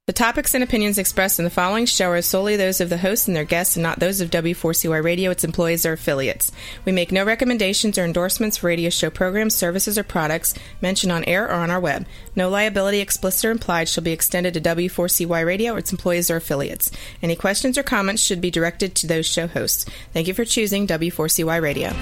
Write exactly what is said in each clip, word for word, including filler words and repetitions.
The topics and opinions expressed in the following show are solely those of the host and their guests and not those of W four C Y Radio, its employees, or affiliates. We make no recommendations or endorsements for radio show programs, services, or products mentioned on air or on our web. No liability, explicit or implied, shall be extended to W four C Y Radio or its employees or affiliates. Any questions or comments should be directed to those show hosts. Thank you for choosing W four C Y Radio.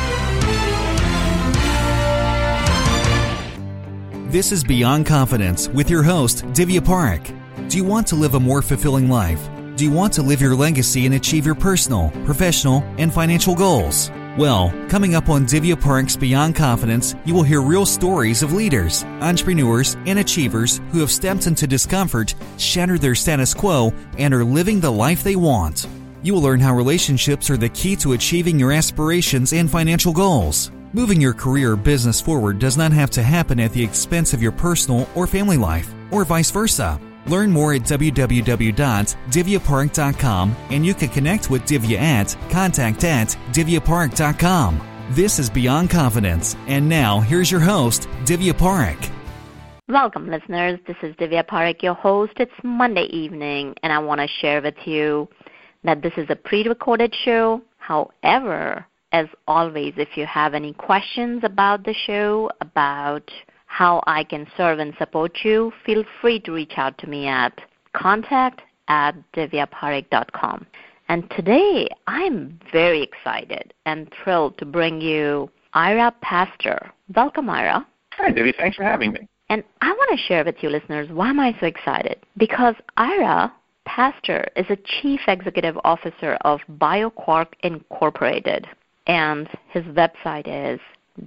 This is Beyond Confidence with your host, Divya Parekh. Do you want to live a more fulfilling life? Do you want to live your legacy and achieve your personal, professional, and financial goals? Well, coming up on Divya Parekh's Beyond Confidence, you will hear real stories of leaders, entrepreneurs, and achievers who have stepped into discomfort, shattered their status quo, and are living the life they want. You will learn how relationships are the key to achieving your aspirations and financial goals. Moving your career or business forward does not have to happen at the expense of your personal or family life, or vice versa. Learn more at w w w dot divya parekh dot com, and you can connect with Divya at contact at divya parekh dot com. This is Beyond Confidence, and now here's your host, Divya Parekh. Welcome, listeners. This is Divya Parekh, your host. It's Monday evening, and I want to share with you that this is a pre-recorded show. However, as always, if you have any questions about the show, about how I can serve and support you, feel free to reach out to me at contact at divya parekh dot com. And today, I'm very excited and thrilled to bring you Ira Pastor. Welcome, Ira. Hi, Divya. Thanks for having me. And I want to share with you, listeners, why am I so excited? Because Ira Pastor is a Chief Executive Officer of BioQuark Incorporated, and his website is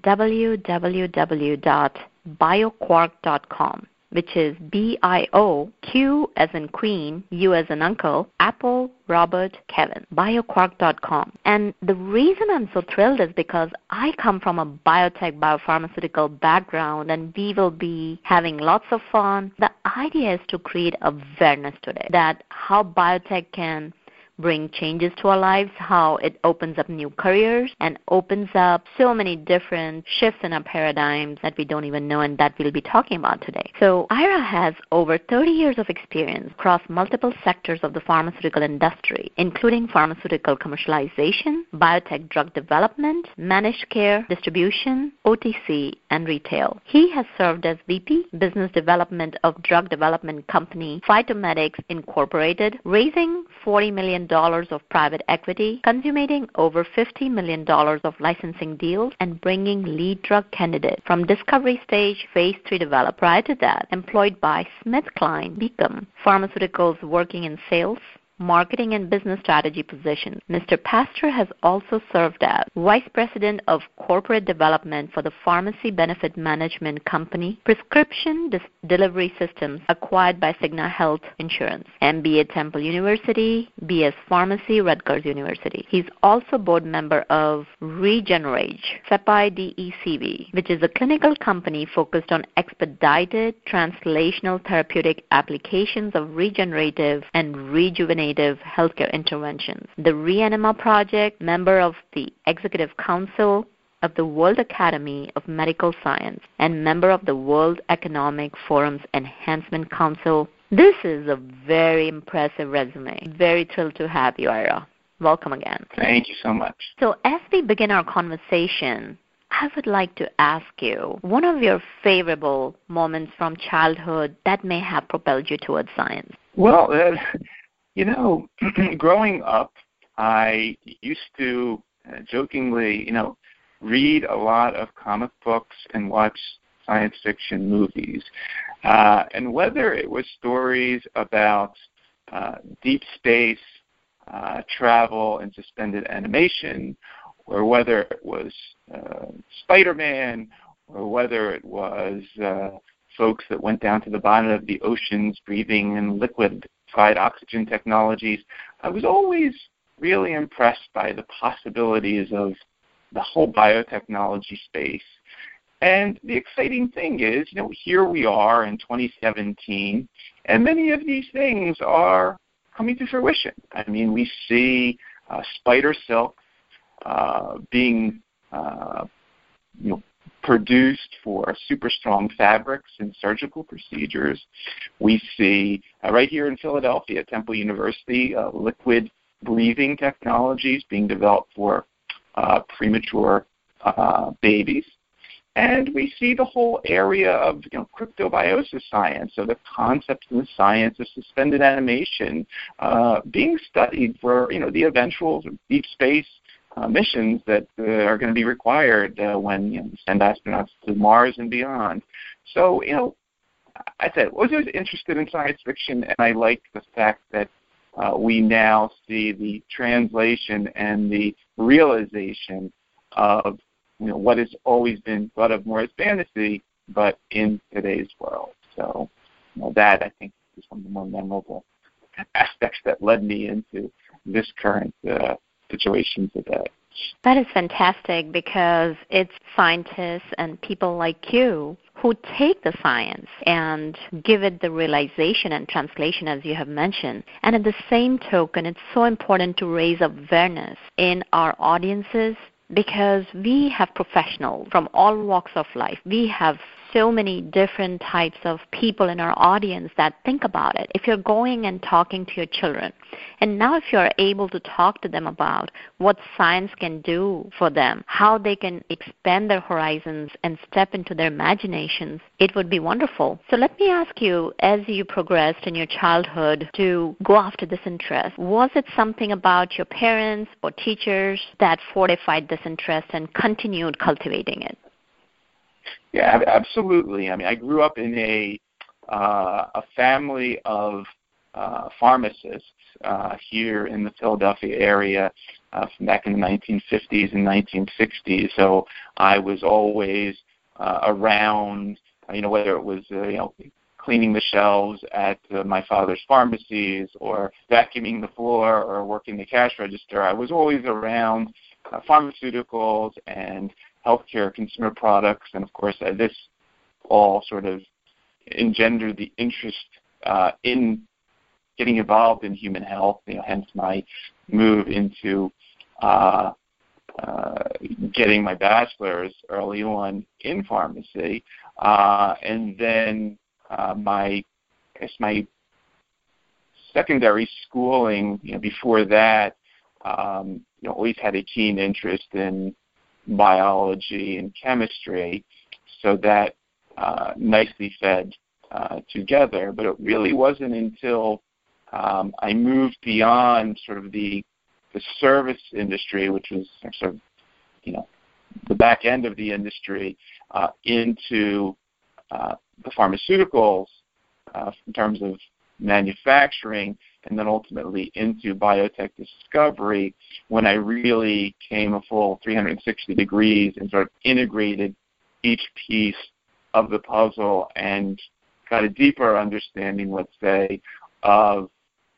w w w dot bioquark dot com, which is B I O Q as in Queen, U as in Uncle, Apple, Robert, Kevin, bioquark dot com. And the reason I'm so thrilled is because I come from a biotech, biopharmaceutical background, and we will be having lots of fun. The idea is to create awareness today that how biotech can bring changes to our lives, how it opens up new careers and opens up so many different shifts in our paradigms that we don't even know and that we'll be talking about today. So Ira has over thirty years of experience across multiple sectors of the pharmaceutical industry, including pharmaceutical commercialization, biotech drug development, managed care, distribution, O T C, and retail. He has served as V P, Business Development of drug development company Phytomedics Incorporated, raising forty million dollars of private equity, consummating over fifty million dollars of licensing deals, and bringing lead drug candidate from discovery stage phase three develop. Prior to that, employed by SmithKline Beacon Pharmaceuticals, working in sales, marketing, and business strategy positions. Mister Pastor has also served as Vice President of Corporate Development for the Pharmacy Benefit Management Company, Prescription Dis- Delivery Systems, acquired by Cigna Health Insurance, M B A Temple University, B S Pharmacy, Rutgers University. He's also board member of Regenerage, C E P I D E C V, which is a clinical company focused on expedited translational therapeutic applications of regenerative and rejuvenative healthcare interventions. The Reanima Project, member of the Executive Council of the World Academy of Medical Science, and member of the World Economic Forum's Enhancement Council. This is a very impressive resume. Very thrilled to have you, Ira. Welcome again. Thank you so much. So as we begin our conversation, I would like to ask you one of your favorable moments from childhood that may have propelled you towards science. Well, uh, you know, growing up, I used to uh, jokingly, you know, read a lot of comic books and watch science fiction movies. Uh, and whether it was stories about uh, deep space, uh, travel, and suspended animation, or whether it was uh, Spider-Man, or whether it was uh, folks that went down to the bottom of the oceans breathing in liquefied oxygen technologies, I was always really impressed by the possibilities of the whole biotechnology space. And the exciting thing is, you know, here we are in twenty seventeen, and many of these things are coming to fruition. I mean, we see uh, spider silk uh, being, uh, you know, produced for super strong fabrics and surgical procedures. We see uh, right here in Philadelphia, Temple University, uh, liquid breathing technologies being developed for uh, premature uh, babies. And we see the whole area of you know, cryptobiosis science, so the concepts and the science of suspended animation uh, being studied for you know the eventual deep space uh, missions that uh, are going to be required uh, when you know, we send astronauts to Mars and beyond. So, you know, I said I was always interested in science fiction, and I like the fact that uh, we now see the translation and the realization of you know, what has always been thought of more as fantasy, but in today's world. So you know, that, I think, is one of the more memorable aspects that led me into this current uh, situation today. That is fantastic, because it's scientists and people like you who take the science and give it the realization and translation, as you have mentioned. And at the same token, it's so important to raise awareness in our audiences, because we have professionals from all walks of life. We have so many different types of people in our audience that think about it. If you're going and talking to your children, and now if you're able to talk to them about what science can do for them, how they can expand their horizons and step into their imaginations, it would be wonderful. So let me ask you, as you progressed in your childhood to go after this interest, was it something about your parents or teachers that fortified this interest and continued cultivating it? Yeah, absolutely. I mean, I grew up in a uh, a family of uh, pharmacists uh, here in the Philadelphia area uh, from back in the nineteen fifties and nineteen sixties. So I was always uh, around, you know, whether it was uh, you know cleaning the shelves at uh, my father's pharmacies, or vacuuming the floor, or working the cash register. I was always around uh, pharmaceuticals and healthcare, consumer products, and of course uh, this all sort of engendered the interest uh, in getting involved in human health, you know, hence my move into uh, uh, getting my bachelor's early on in pharmacy, uh, and then uh, my, I guess my secondary schooling, you know, before that, um, you know, always had a keen interest in biology and chemistry, so that uh, nicely fed uh, together. But it really wasn't until um, I moved beyond sort of the the service industry, which was sort of, you know, the back end of the industry, uh, into uh, the pharmaceuticals uh, in terms of manufacturing, and then ultimately into biotech discovery, when I really came a full three hundred sixty degrees and sort of integrated each piece of the puzzle and got a deeper understanding, let's say, of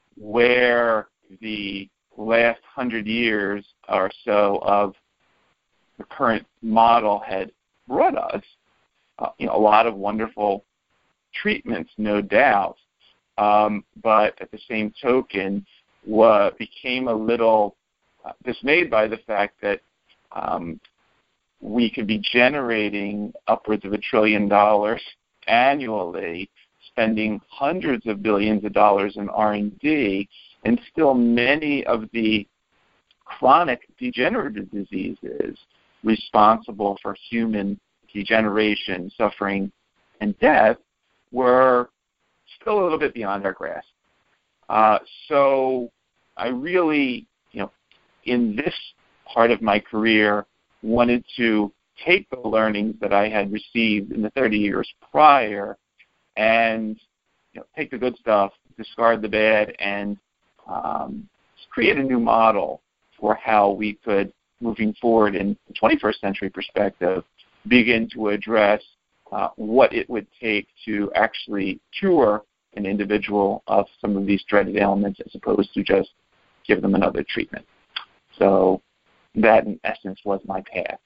where the last hundred years or so of the current model had brought us. Uh, you know, a lot of wonderful treatments, no doubt, um, but at the same token, what became a little uh, dismayed by the fact that um, we could be generating upwards of a trillion dollars annually, spending hundreds of billions of dollars in R and D, and still many of the chronic degenerative diseases responsible for human degeneration, suffering, and death were still a little bit beyond our grasp. Uh, so I really, you know, in this part of my career, wanted to take the learnings that I had received in the thirty years prior and, you know, take the good stuff, discard the bad, and um, create a new model for how we could, moving forward in the twenty-first century perspective, begin to address uh, what it would take to actually cure an individual of some of these dreaded ailments, as opposed to just give them another treatment. So that, in essence, was my path.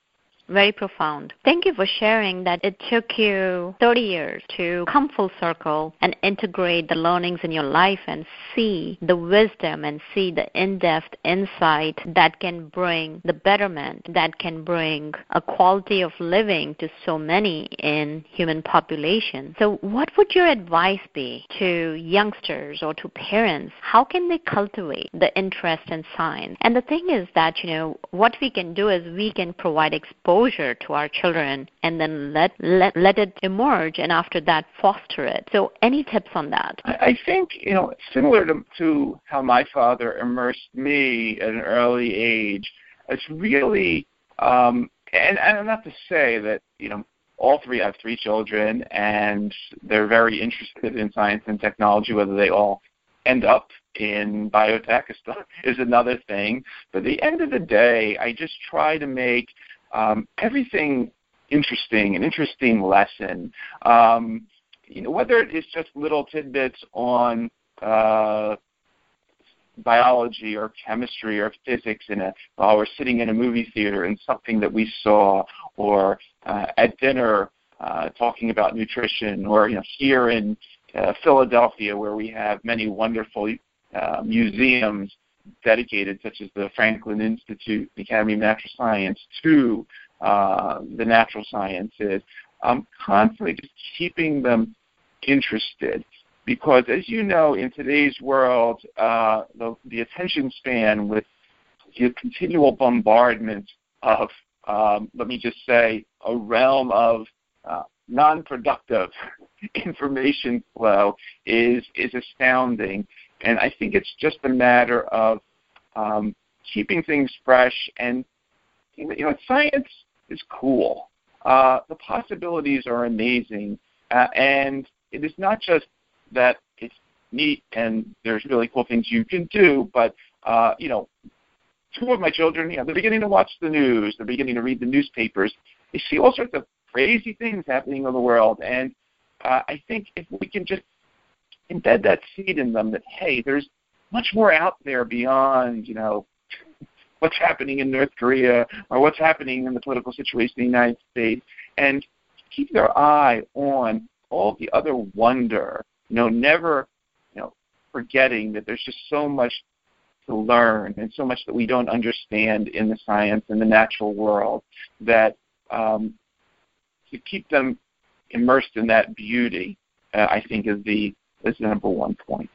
Very profound. Thank you for sharing that it took you thirty years to come full circle and integrate the learnings in your life and see the wisdom and see the in-depth insight that can bring the betterment, that can bring a quality of living to so many in human population. So what would your advice be to youngsters or to parents? How can they cultivate the interest in science? And the thing is that, you know, what we can do is we can provide exposure to our children and then let, let let it emerge, and after that foster it. So any tips on that? I, I think, you know, similar to, to how my father immersed me at an early age, it's really, um, and, and not to say that, you know, all three, I have three children, and they're very interested in science and technology. Whether they all end up in biotech is another thing. But at the end of the day, I just try to make um, everything interesting, an interesting lesson. Um, you know, whether it is just little tidbits on uh, biology or chemistry or physics in a, while we're sitting in a movie theater and something that we saw, or uh, at dinner uh, talking about nutrition, or, you know, here in uh, Philadelphia where we have many wonderful uh, museums dedicated, such as the Franklin Institute, the Academy of Natural Science, to uh, the natural sciences, um, constantly just keeping them interested. Because, as you know, in today's world, uh, the, the attention span with the continual bombardment of, um, let me just say, a realm of uh, non-productive information flow is is astounding. And I think it's just a matter of um, keeping things fresh. And, you know, science is cool. Uh, the possibilities are amazing. Uh, and it is not just that it's neat and there's really cool things you can do, but, uh, you know, two of my children, you know, they're beginning to watch the news, they're beginning to read the newspapers. They see all sorts of crazy things happening in the world. And uh, I think if we can just embed that seed in them that, hey, there's much more out there beyond, you know, what's happening in North Korea or what's happening in the political situation in the United States, and keep their eye on all the other wonder, you know, never, you know, forgetting that there's just so much to learn and so much that we don't understand in the science and the natural world, that um, to keep them immersed in that beauty, uh, I think is the is the number one point.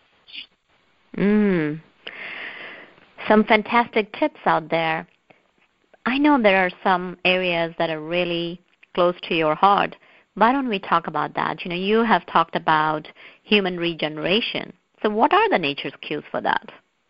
Mm. Some fantastic tips out there. I know there are some areas that are really close to your heart. Why don't we talk about that? You know, you have talked about human regeneration. So what are the nature's cues for that?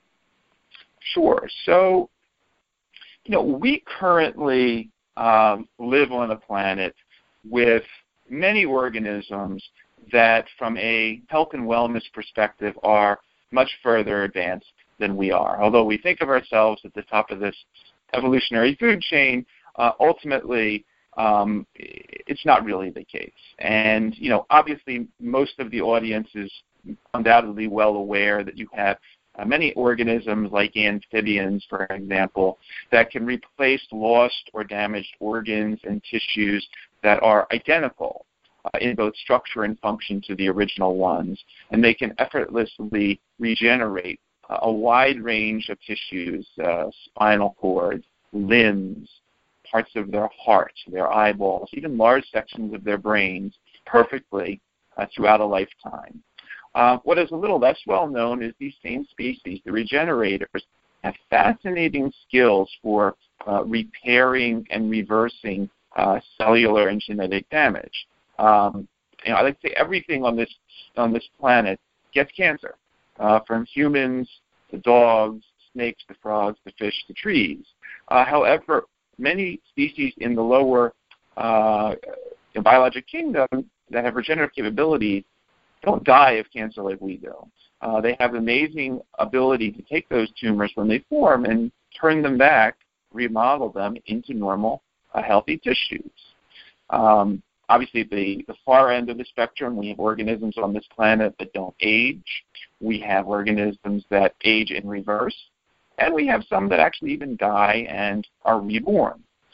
Sure. So, you know, we currently um, live on a planet with many organisms that, from a health and wellness perspective, are much further advanced than we are. Although we think of ourselves at the top of this evolutionary food chain, uh, ultimately um, it's not really the case. And, you know, obviously most of the audience is undoubtedly well aware that you have uh, many organisms like amphibians, for example, that can replace lost or damaged organs and tissues that are identical Uh, in both structure and function to the original ones, and they can effortlessly regenerate uh, a wide range of tissues, uh, spinal cord, limbs, parts of their heart, their eyeballs, even large sections of their brains perfectly uh, throughout a lifetime. Uh, what is a little less well known is these same species, the regenerators, have fascinating skills for uh, repairing and reversing uh, cellular and genetic damage. Um, you know, I like to say everything on this on this planet gets cancer, uh, from humans to dogs, snakes to frogs to fish to trees. Uh, however, many species in the lower uh, biologic kingdom that have regenerative capabilities don't die of cancer like we do. Uh, they have amazing ability to take those tumors when they form and turn them back, remodel them into normal, uh, healthy tissues. Um, Obviously, the, the far end of the spectrum, we have organisms on this planet that don't age. We have organisms that age in reverse. And we have some that actually even die and are reborn.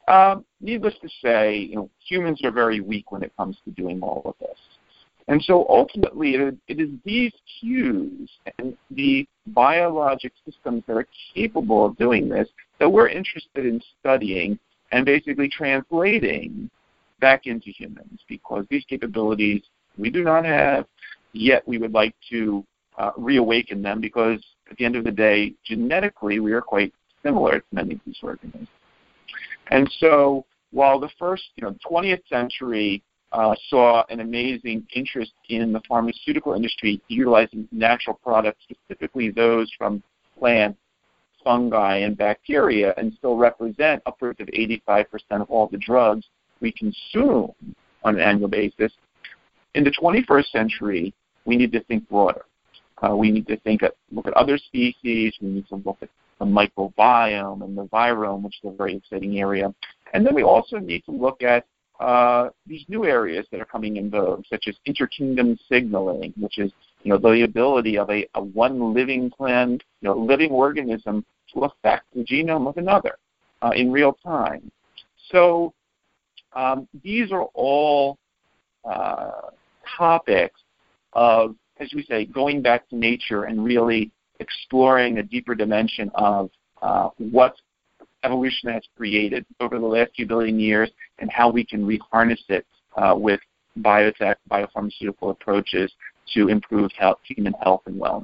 um, needless to say, you know, humans are very weak when it comes to doing all of this. And so ultimately, it, it is these cues and the biologic systems that are capable of doing this that we're interested in studying and basically translating back into humans, because these capabilities we do not have, yet we would like to uh, reawaken them, because at the end of the day, genetically, we are quite similar to many of these organisms. And so while the first, you know, twentieth century uh, saw an amazing interest in the pharmaceutical industry utilizing natural products, specifically those from plants, fungi, and bacteria, and still represent upwards of eighty-five percent of all the drugs we consume on an annual basis, in the twenty-first century, we need to think broader. Uh, we need to think at, look at other species. We need to look at the microbiome and the virome, which is a very exciting area. And then we also need to look at uh, these new areas that are coming in vogue, such as interkingdom signaling, which is, you know, the ability of a, a one living plant, you know, living organism to affect the genome of another uh, in real time. So um, these are all uh, topics of, as we say, going back to nature and really exploring a deeper dimension of uh, what evolution has created over the last few billion years and how we can reharness it uh, with biotech, biopharmaceutical approaches to improve health, human health and wellness.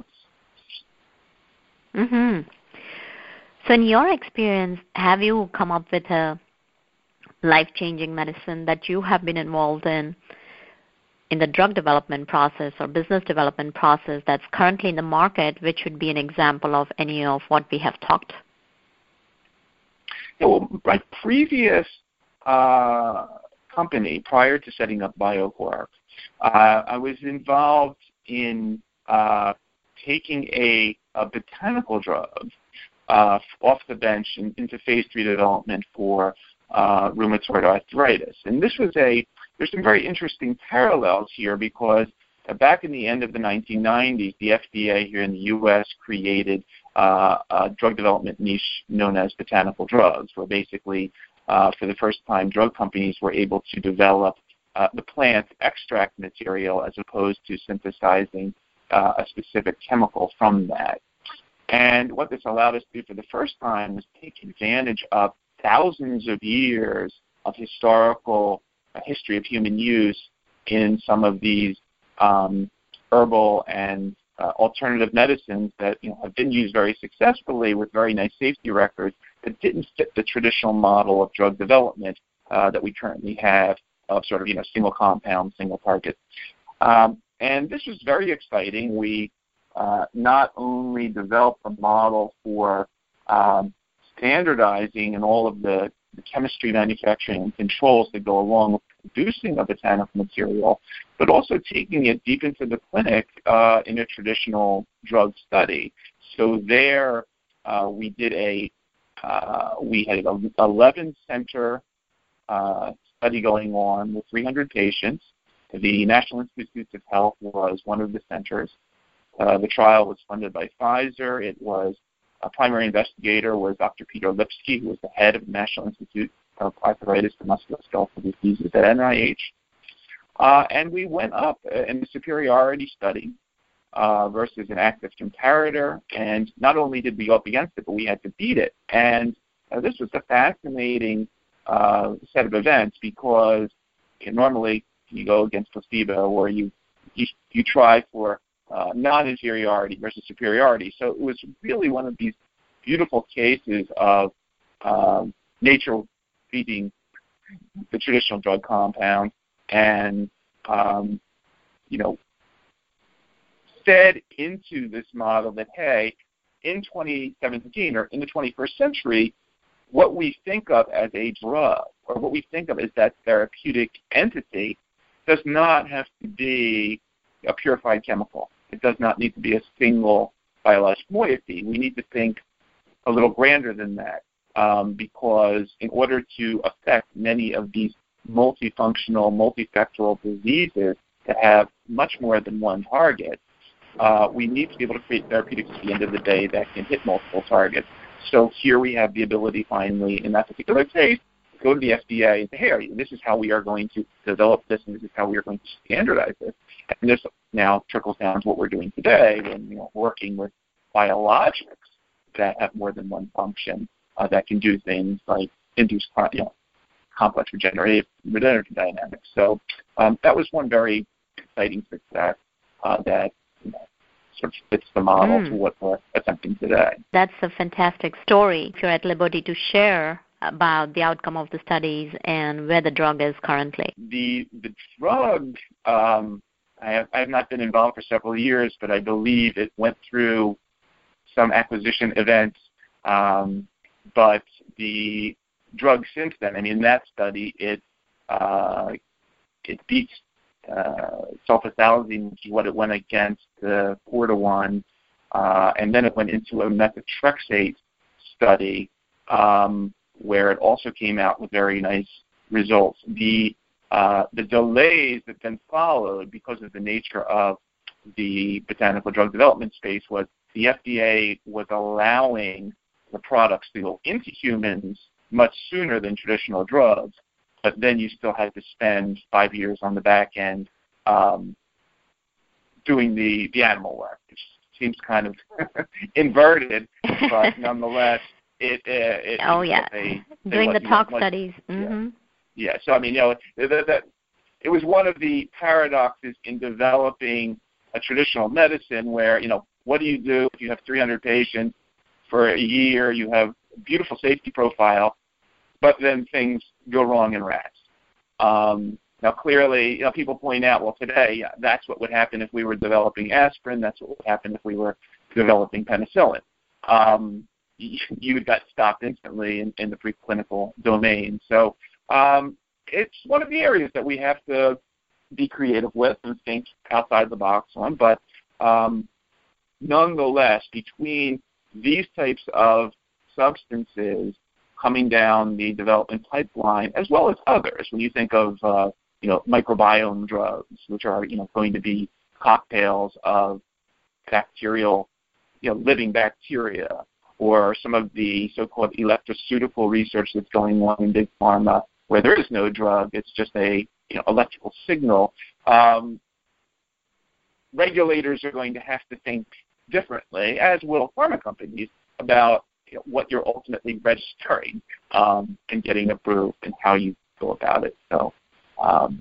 Mm-hmm. So in your experience, have you come up with a life-changing medicine that you have been involved in, in the drug development process or business development process that's currently in the market, which would be an example of any of what we have talked? Yeah, well, my previous uh, company, prior to setting up BioQuark, uh, I was involved in uh, taking a, a botanical drug uh, off the bench and into phase three development for uh, rheumatoid arthritis. And this was a, there's some very interesting parallels here, because uh, back in the end of the nineteen nineties, the F D A here in the U S created uh, a drug development niche known as botanical drugs, where basically uh, for the first time drug companies were able to develop uh, the plant extract material as opposed to synthesizing uh, a specific chemical from that. And what this allowed us to do for the first time was take advantage of thousands of years of historical uh, history of human use in some of these um, herbal and uh, alternative medicines that, you know, have been used very successfully with very nice safety records that didn't fit the traditional model of drug development uh, that we currently have of sort of, you know, single compound, single target. Um, and this was very exciting. We uh, not only developed a model for um, standardizing and all of the, the chemistry, manufacturing, and controls that go along with producing a botanical material, but also taking it deep into the clinic uh, in a traditional drug study. So there uh, we did a, uh, we had an eleven-center uh, study going on with three hundred patients. The National Institutes of Health was one of the centers. Uh, the trial was funded by Pfizer. It was a primary investigator was Doctor Peter Lipsky, who was the head of the National Institute of Arthritis and Musculoskeletal Diseases at N I H. Uh, and we went up in the superiority study uh, versus an active comparator. And not only did we go up against it, but we had to beat it. And uh, this was a fascinating uh, set of events, because you know, normally you go against placebo, or you you, you try for uh, non-inferiority versus superiority. So it was really one of these beautiful cases of um, nature beating the traditional drug compound, and um, you know, fed into this model that, hey, in twenty seventeen or in the twenty-first century, what we think of as a drug, or what we think of as that therapeutic entity, does not have to be a purified chemical. It does not need to be a single biological moiety. We need to think a little grander than that, um, because in order to affect many of these multifunctional, multifactorial diseases that have much more than one target, uh, we need to be able to create therapeutics at the end of the day that can hit multiple targets. So here we have the ability, finally, in that particular case, go to the F D A and say, hey, this is how we are going to develop this, and this is how we are going to standardize this. And this now trickles down to what we're doing today when, you know, working with biologics that have more than one function uh, that can do things like induce, you know, complex regenerative, regenerative dynamics. So um, that was one very exciting success uh, that, you know, sort of fits the model mm. to what we're attempting today. That's a fantastic story. If you're at liberty to share about the outcome of the studies and where the drug is currently. The the drug, um, I, have, I have not been involved for several years, but I believe it went through some acquisition events. Um, but the drug since then, I mean, in that study, it uh, it beats uh, sulfasalazine, which is what it went against, uh, four to one, uh, and then it went into a methotrexate study um, where it also came out with very nice results. The uh, the delays that then followed because of the nature of the botanical drug development space was the F D A was allowing the products to go into humans much sooner than traditional drugs, but then you still had to spend five years on the back end um, doing the, the animal work, which seems kind of inverted, but nonetheless, it, uh, it oh yeah, they, they doing the tox much, studies. Mm-hmm. Yeah. yeah, so I mean, you know, that, that it was one of the paradoxes in developing a traditional medicine where, you know, what do you do if you have three hundred patients for a year, you have a beautiful safety profile, but then things go wrong in rats. Um, now, clearly, you know, people point out, well, today, yeah, that's what would happen if we were developing aspirin. That's what would happen if we were developing penicillin. Um, you, you got stopped instantly in, in the preclinical domain. So um, it's one of the areas that we have to be creative with and think outside the box on. But um, nonetheless, between these types of substances coming down the development pipeline, as well as others, when you think of uh, you know, microbiome drugs, which are, you know, going to be cocktails of bacterial, you know, living bacteria, or some of the so-called electroceutical research that's going on in big pharma, where there is no drug, it's just a, you know, electrical signal. Um, regulators are going to have to think differently, as will pharma companies, about, you know, what you're ultimately registering um, and getting approved and how you go about it. So, um,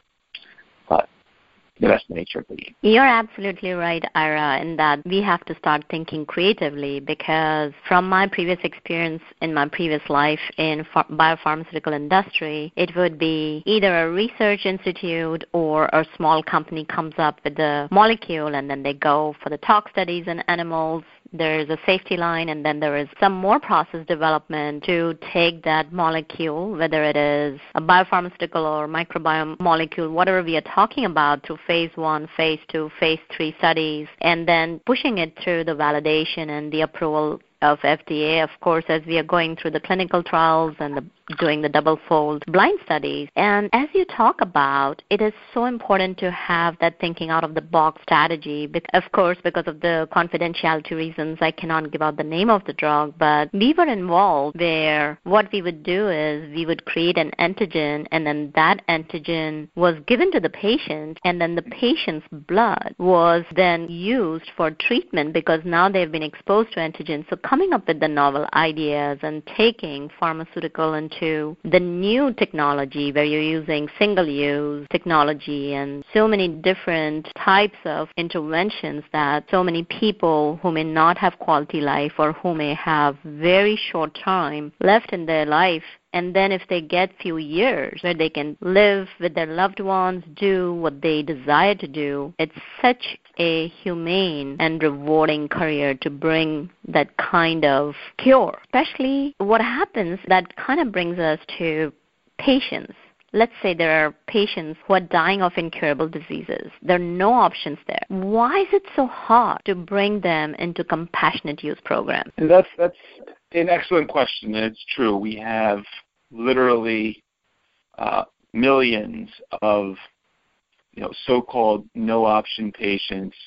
but that's the nature of the game. You're absolutely right, Ira, in that we have to start thinking creatively, because from my previous experience in my previous life in ph- biopharmaceutical industry, it would be either a research institute or a small company comes up with the molecule and then they go for the tox studies in animals. There's a safety line, and then there is some more process development to take that molecule, whether it is a biopharmaceutical or microbiome molecule, whatever we are talking about, to phase one, phase two, phase three studies, and then pushing it through the validation and the approval of F D A, of course, as we are going through the clinical trials and the, doing the double-fold blind studies. And as you talk about, it is so important to have that thinking out-of-the-box strategy. Of course, because of the confidentiality reasons, I cannot give out the name of the drug, but we were involved where what we would do is we would create an antigen, and then that antigen was given to the patient, and then the patient's blood was then used for treatment because now they've been exposed to antigen. So coming up with the novel ideas and taking pharmaceutical into the new technology where you're using single-use technology and so many different types of interventions that so many people who may not have quality life or who may have very short time left in their life, and then if they get few years where they can live with their loved ones, do what they desire to do, it's such a humane and rewarding career to bring that kind of cure. Especially what happens, that kind of brings us to patients. Let's say there are patients who are dying of incurable diseases. There are no options there. Why is it so hard to bring them into compassionate use programs? And that's that's an excellent question. It's true. We have literally uh, millions of, you know, so-called no-option patients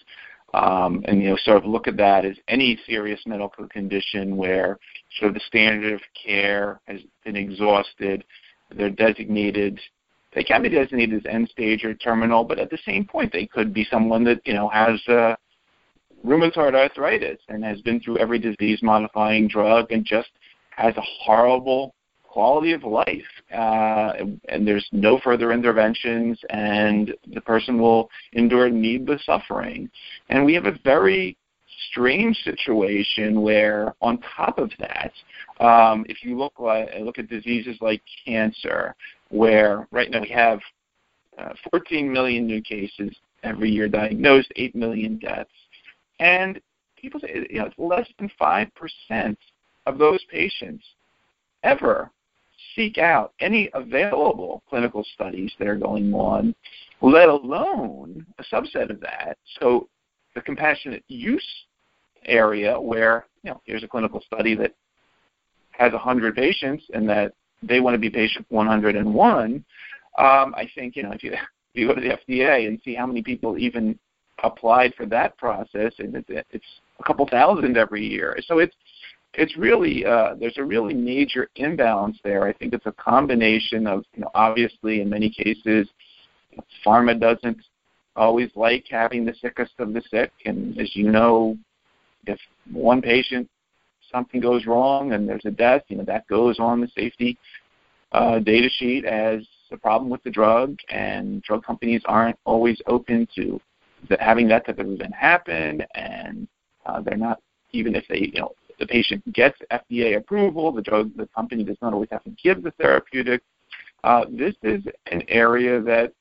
um, and, you know, sort of look at that as any serious medical condition where sort of the standard of care has been exhausted. They're designated, they can be designated as end stage or terminal, but at the same point, they could be someone that, you know, has uh, rheumatoid arthritis and has been through every disease-modifying drug and just has a horrible quality of life, uh, and, and there's no further interventions, and the person will endure needless suffering. And we have a very strange situation where, on top of that, um, if you look like, look at diseases like cancer, where right now we have uh, fourteen million new cases every year diagnosed, eight million deaths, and people say, you know, it's less than five percent of those patients ever seek out any available clinical studies that are going on, let alone a subset of that. So the compassionate use area where, you know, here's a clinical study that has one hundred patients and that they want to be patient one hundred one, um, I think, you know, if you, if you go to the F D A and see how many people even applied for that process, and it's, it's a couple thousand every year. So it's It's really, uh, there's a really major imbalance there. I think it's a combination of, you know, obviously in many cases, pharma doesn't always like having the sickest of the sick. And as you know, if one patient, something goes wrong and there's a death, you know, that goes on the safety uh, data sheet as a problem with the drug. And drug companies aren't always open to having that type of event happen. And uh, they're not, even if they, you know, the patient gets F D A approval, the drug, the company does not always have to give the therapeutic. Uh, this is an area that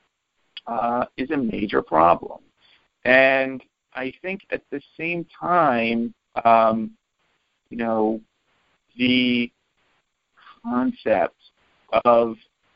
uh, is a major problem. And I think at the same time, um, you know, the concept of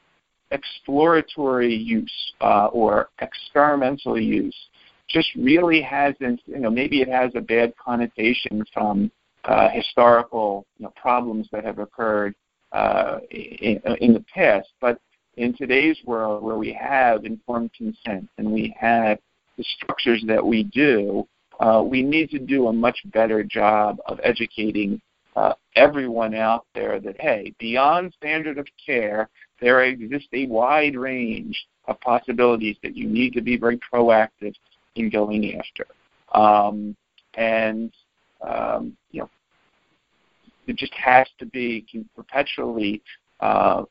exploratory use uh, or experimental use just really hasn't, you know, maybe it has a bad connotation from Uh, historical, you know, problems that have occurred uh, in, in the past. But in today's world, where we have informed consent and we have the structures that we do, uh, we need to do a much better job of educating uh, everyone out there that, hey, beyond standard of care, there exists a wide range of possibilities that you need to be very proactive in going after. Um, and Um, you know, it just has to be perpetually uh,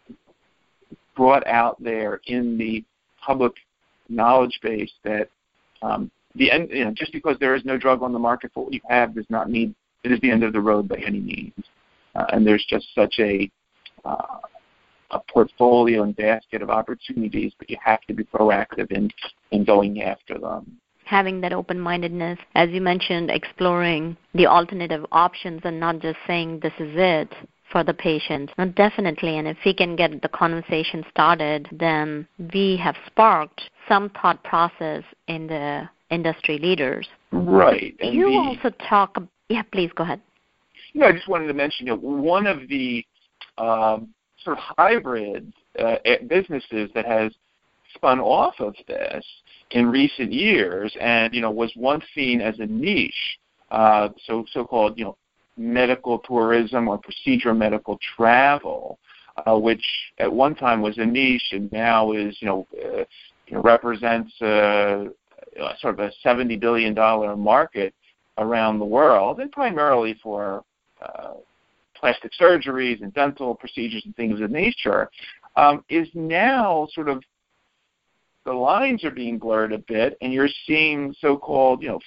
brought out there in the public knowledge base that um, the end, you know, just because there is no drug on the market for what you have does not mean it is the end of the road by any means. Uh, and there's just such a uh, a portfolio and basket of opportunities, but you have to be proactive in, in going after them. Having that open-mindedness, as you mentioned, exploring the alternative options and not just saying this is it for the patient. No, definitely, and if we can get the conversation started, then we have sparked some thought process in the industry leaders. Right. And you the, also talk, yeah, please go ahead. You know, I just wanted to mention, you know, one of the um, sort of hybrid uh, businesses that has spun off of this in recent years, and you know, was once seen as a niche, uh, so so-called, you know, medical tourism or procedure medical travel, uh, which at one time was a niche and now is, you know, uh, you know represents uh, sort of a seventy billion dollars market around the world, and primarily for uh, plastic surgeries and dental procedures and things of nature, um, is now sort of, the lines are being blurred a bit, and you're seeing so-called, you know,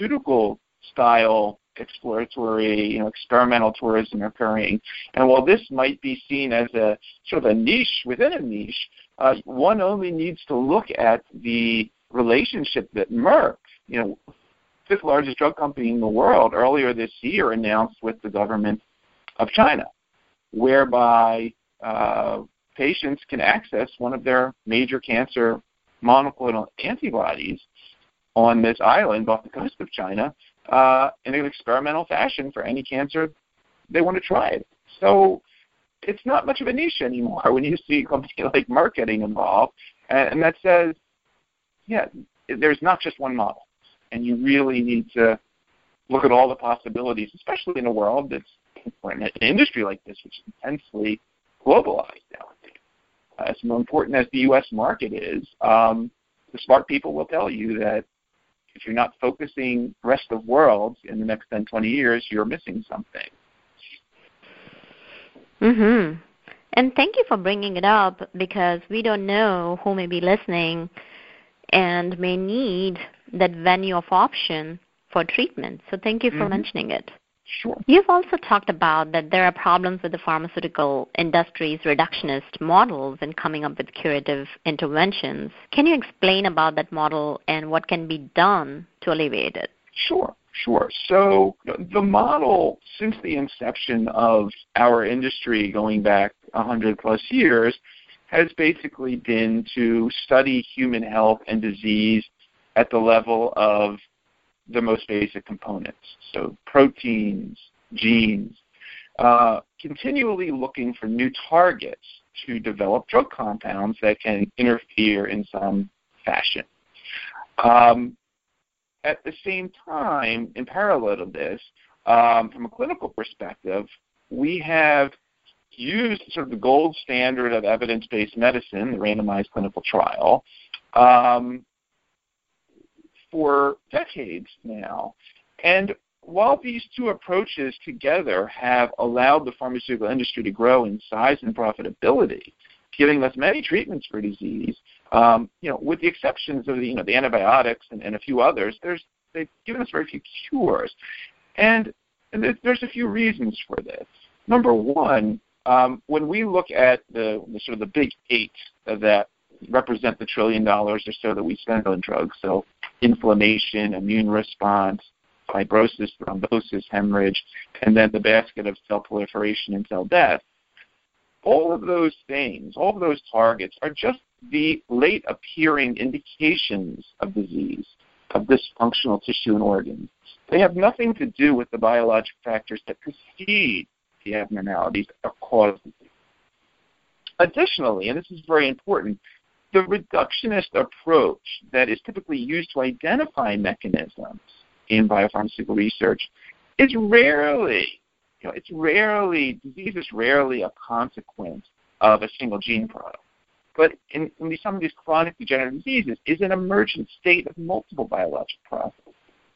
pharmaceutical-style exploratory, you know, experimental tourism occurring. And while this might be seen as a sort of a niche within a niche, uh, one only needs to look at the relationship that Merck, you know, fifth largest drug company in the world, earlier this year announced with the government of China, whereby uh, patients can access one of their major cancer monoclonal antibodies on this island off the coast of China uh, in an experimental fashion for any cancer they want to try it. So it's not much of a niche anymore when you see a company like Merck getting involved. And, and that says, yeah, there's not just one model. and you really need to look at all the possibilities, especially in a world that's, or in an industry like this, which is intensely globalized nowadays. Uh, as more important as the U S market is, um, the smart people will tell you that if you're not focusing rest of world in the next ten, twenty years, you're missing something. Mm-hmm. And thank you for bringing it up, because we don't know who may be listening and may need that venue of option for treatment. So thank you for mm-hmm. mentioning it. Sure. You've also talked about that there are problems with the pharmaceutical industry's reductionist models in coming up with curative interventions. Can you explain about that model and what can be done to alleviate it? Sure, sure. So the model, since the inception of our industry going back one hundred plus years, has basically been to study human health and disease at the level of the most basic components, so proteins, genes, uh, continually looking for new targets to develop drug compounds that can interfere in some fashion. Um, at the same time, in parallel to this, um, from a clinical perspective, we have used sort of the gold standard of evidence-based medicine, the randomized clinical trial, um, for decades now. And while these two approaches together have allowed the pharmaceutical industry to grow in size and profitability, giving us many treatments for disease, um, you know, with the exceptions of the, you know, the antibiotics and, and a few others, there's, they've given us very few cures. And, and there's a few reasons for this. Number one, um, when we look at the, the sort of the big eight that represent the trillion dollars or so that we spend on drugs, so inflammation, immune response, fibrosis, thrombosis, hemorrhage, and then the basket of cell proliferation and cell death, all of those things, all of those targets are just the late appearing indications of disease, of dysfunctional tissue and organs. They have nothing to do with the biologic factors that precede the abnormalities that cause disease. Additionally, and this is very important, the reductionist approach that is typically used to identify mechanisms in biopharmaceutical research is rarely, you know, it's rarely, disease is rarely a consequence of a single gene product. But in, in some of these chronic degenerative diseases is an emergent state of multiple biologic processes.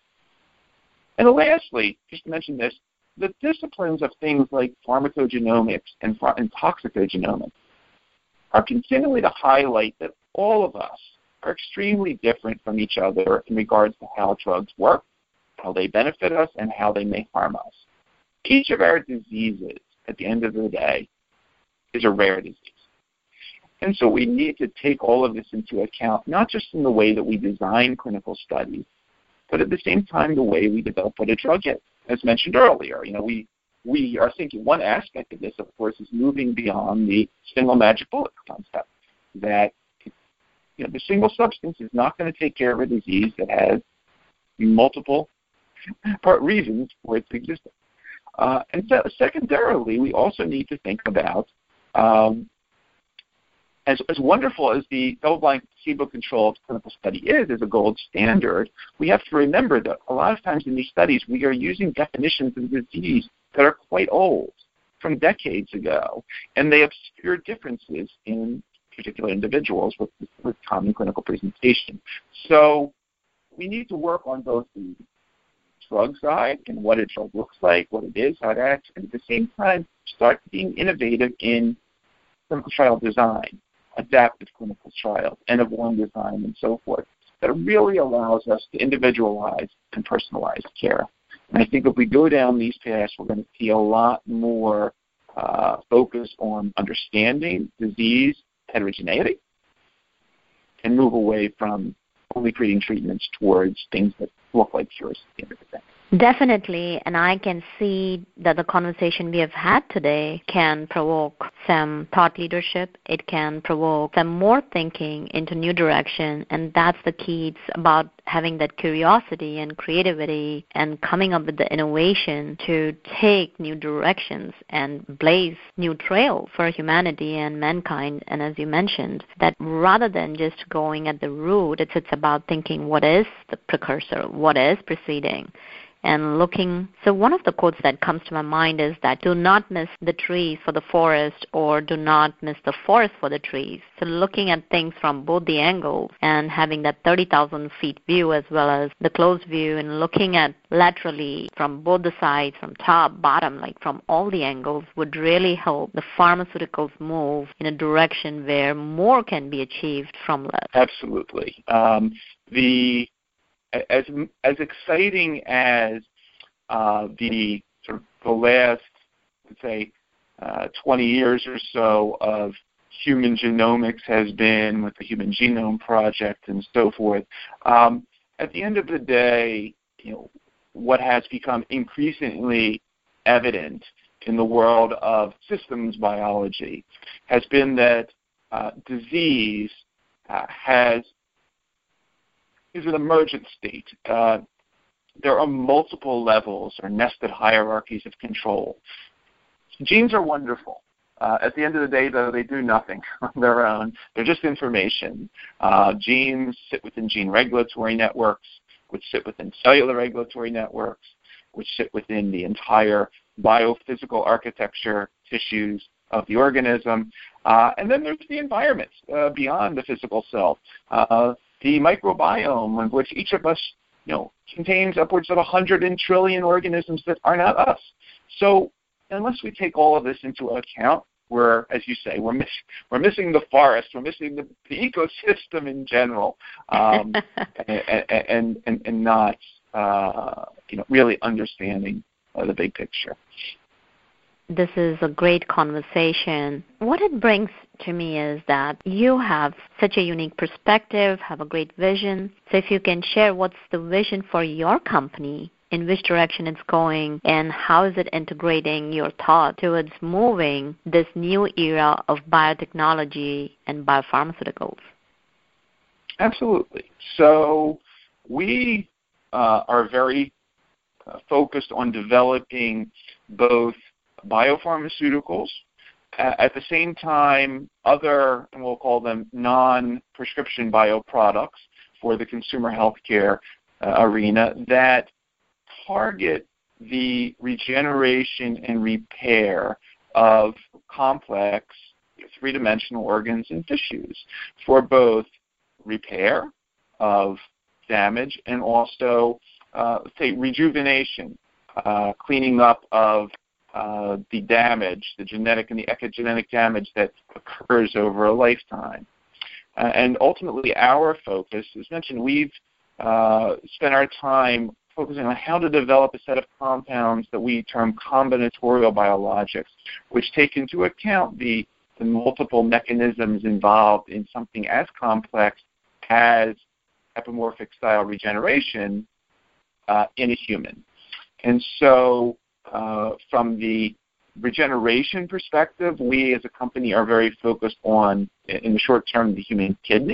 And lastly, just to mention this, the disciplines of things like pharmacogenomics and, and toxicogenomics are continually to highlight that all of us are extremely different from each other in regards to how drugs work, how they benefit us, and how they may harm us. Each of our diseases, at the end of the day, is a rare disease. And so we need to take all of this into account, not just in the way that we design clinical studies, but at the same time the way we develop what a drug is. As mentioned earlier, you know, we we are thinking one aspect of this, of course, is moving beyond the single magic bullet concept, that, you know, the single substance is not going to take care of a disease that has multiple part reasons for its existence. Uh, and so secondarily, we also need to think about, um, as, as wonderful as the double-blind placebo-controlled clinical study is as a gold standard, we have to remember that a lot of times in these studies we are using definitions of the disease that are quite old, from decades ago, and they obscure differences in particular individuals with, with common clinical presentation. So we need to work on both the drug side and what a drug looks like, what it is, how it acts, and at the same time start being innovative in clinical trial design, adaptive clinical trials, N of one design, and so forth, that really allows us to individualize and personalize care. And I think if we go down these paths, we're going to see a lot more uh, focus on understanding disease heterogeneity and move away from only creating treatments towards things that look like cures at the end of the day. Definitely, and I can see that the conversation we have had today can provoke some thought leadership. It can provoke some more thinking into new direction, and that's the key. It's about having that curiosity and creativity and coming up with the innovation to take new directions and blaze new trail for humanity and mankind. And as you mentioned, that rather than just going at the root, it's, it's about thinking what is the precursor, what is preceding, and looking. So one of the quotes that comes to my mind is that do not miss the trees for the forest, or do not miss the forest for the trees. So looking at things from both the angles and having that thirty thousand feet view as well as the close view, and looking at laterally from both the sides, from top, bottom, like from all the angles, would really help the pharmaceuticals move in a direction where more can be achieved from less. Absolutely. Um, the As as exciting as uh, the sort of the last, let's say, uh, twenty years or so of human genomics has been with the Human Genome Project and so forth, um, at the end of the day, you know, what has become increasingly evident in the world of systems biology has been that uh, disease uh, has is an emergent state. Uh, there are multiple levels or nested hierarchies of control. Genes are wonderful. Uh, at the end of the day, though, they do nothing on their own. They're just information. Uh, genes sit within gene regulatory networks, which sit within cellular regulatory networks, which sit within the entire biophysical architecture, tissues of the organism. Uh, and then there's the environment uh, beyond the physical self. Uh, The microbiome, in which each of us, you know, contains upwards of a hundred trillion organisms that are not us. So, unless we take all of this into account, we're, as you say, we're miss, we're missing the forest, we're missing the, the ecosystem in general, um, and, and, and and not, uh, you know, really understanding uh, the big picture. This is a great conversation. What it brings to me is that you have such a unique perspective, have a great vision. So if you can share what's the vision for your company, in which direction it's going, and how is it integrating your thought towards moving this new era of biotechnology and biopharmaceuticals? Absolutely. So we uh, are very uh, focused on developing both biopharmaceuticals, uh, at the same time other, and we'll call them non-prescription bioproducts for the consumer healthcare uh, arena that target the regeneration and repair of complex three-dimensional organs and tissues for both repair of damage and also, uh, say, rejuvenation, uh, cleaning up of Uh, the damage, the genetic and the epigenetic damage that occurs over a lifetime. Uh, and ultimately our focus, as mentioned, we've uh, spent our time focusing on how to develop a set of compounds that we term combinatorial biologics, which take into account the, the multiple mechanisms involved in something as complex as epimorphic style regeneration uh, in a human. And so Uh, from the regeneration perspective, we as a company are very focused on, in the short term, the human kidney,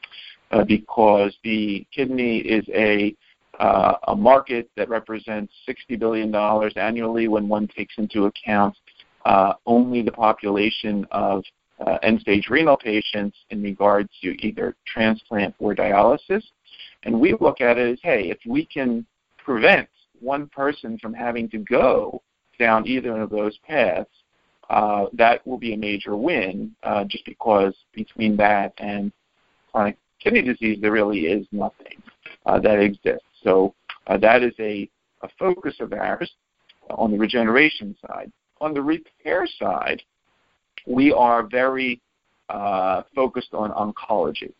uh, because the kidney is a uh, a market that represents sixty billion dollars annually when one takes into account uh, only the population of uh, end-stage renal patients in regards to either transplant or dialysis. And we look at it as, hey, if we can prevent one person from having to go down either of those paths, uh, that will be a major win, uh, just because between that and chronic kidney disease, there really is nothing uh, that exists. So uh, that is a, a focus of ours on the regeneration side. On the repair side, we are very uh, focused on oncology.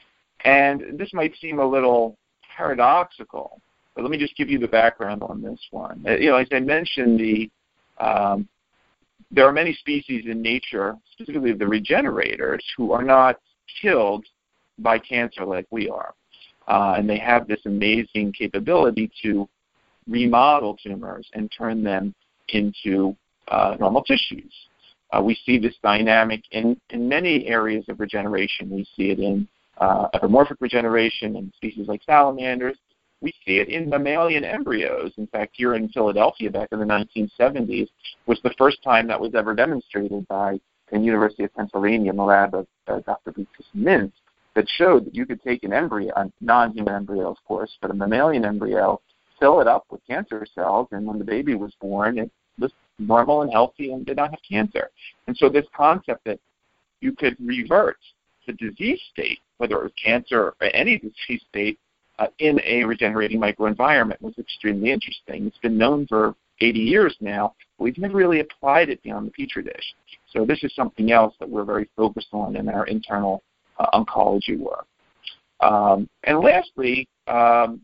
And this might seem a little paradoxical, but let me just give you the background on this one. You know, as I mentioned, the um, there are many species in nature, specifically the regenerators, who are not killed by cancer like we are. Uh, and they have this amazing capability to remodel tumors and turn them into uh, normal tissues. Uh, we see this dynamic in, in many areas of regeneration. We see it in uh, epimorphic regeneration in species like salamanders. We see it in mammalian embryos. In fact, here in Philadelphia back in the nineteen seventies was the first time that was ever demonstrated by the University of Pennsylvania in the lab of uh, Doctor Beatrice Mintz, that showed that you could take an embryo, a non-human embryo, of course, but a mammalian embryo, fill it up with cancer cells, and when the baby was born, it was normal and healthy and did not have cancer. And so this concept that you could revert the disease state, whether it was cancer or any disease state, uh, in a regenerating microenvironment was extremely interesting. It's been known for eighty years now, but we've never really applied it beyond the Petri dish. So this is something else that we're very focused on in our internal uh, oncology work. Um, and lastly, um,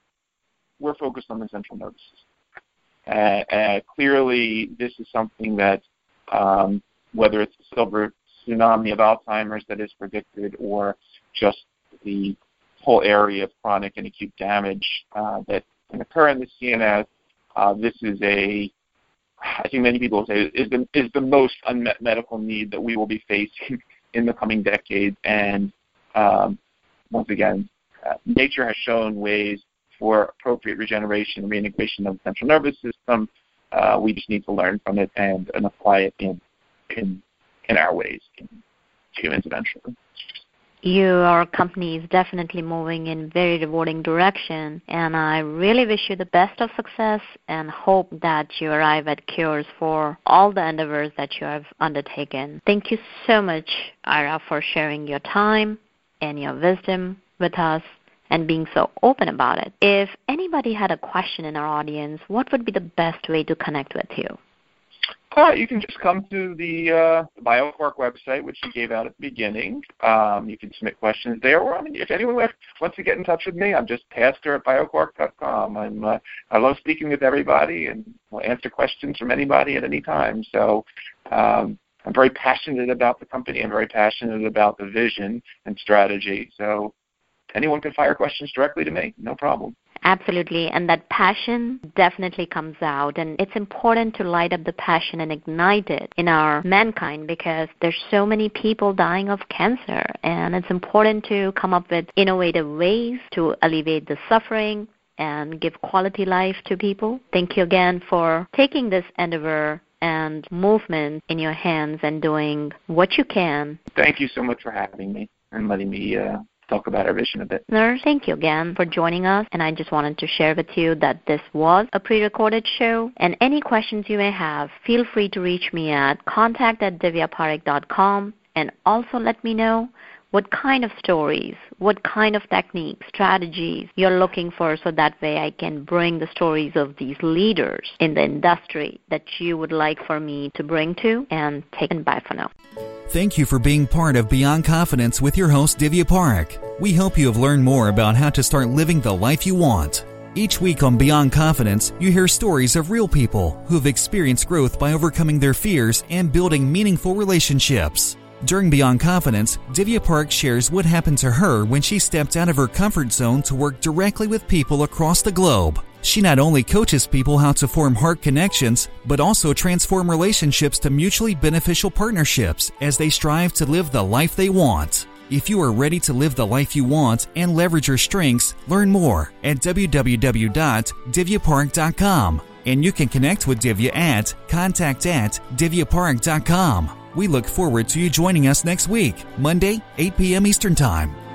we're focused on the central nervous system. Uh, uh, clearly, this is something that, um, whether it's the silver tsunami of Alzheimer's that is predicted or just the whole area of chronic and acute damage uh, that can occur in the C N S, uh, this is a, I think many people will say, is the, is the most unmet medical need that we will be facing in the coming decades. And um, once again, uh, nature has shown ways for appropriate regeneration and reintegration of the central nervous system. Uh, we just need to learn from it and, and apply it in, in in our ways, in humans eventually. Your company is definitely moving in a very rewarding direction, and I really wish you the best of success and hope that you arrive at cures for all the endeavors that you have undertaken. Thank you so much, Ira, for sharing your time and your wisdom with us and being so open about it. If anybody had a question in our audience, what would be the best way to connect with you? Uh, you can just come to the, uh, the BioQuark website, which you gave out at the beginning. Um, you can submit questions there. Or I mean, if anyone wants to get in touch with me, I'm just pastor at bioquark dot com. I'm, uh, I love speaking with everybody and will answer questions from anybody at any time. So um, I'm very passionate about the company. I'm very passionate about the vision and strategy. So anyone can fire questions directly to me. No problem. Absolutely, and that passion definitely comes out, and it's important to light up the passion and ignite it in our mankind because there's so many people dying of cancer, and it's important to come up with innovative ways to alleviate the suffering and give quality life to people. Thank you again for taking this endeavor and movement in your hands and doing what you can. Thank you so much for having me and letting me uh talk about our vision a bit. Nurse, thank you again for joining us, and I just wanted to share with you that this was a pre-recorded show, and any questions you may have, feel free to reach me at contact at divya parekh dot com, and also let me know what kind of stories, what kind of techniques, strategies you're looking for, so that way I can bring the stories of these leaders in the industry that you would like for me to bring to, and take it bye for now. Thank you for being part of Beyond Confidence with your host, Divya Parekh. We hope you have learned more about how to start living the life you want. Each week on Beyond Confidence, you hear stories of real people who have experienced growth by overcoming their fears and building meaningful relationships. During Beyond Confidence, Divya Parekh shares what happened to her when she stepped out of her comfort zone to work directly with people across the globe. She not only coaches people how to form heart connections, but also transform relationships to mutually beneficial partnerships as they strive to live the life they want. If you are ready to live the life you want and leverage your strengths, learn more at w w w dot divya parekh dot com. And you can connect with Divya at contact at divya parekh dot com. We look forward to you joining us next week, Monday, eight p.m. Eastern Time.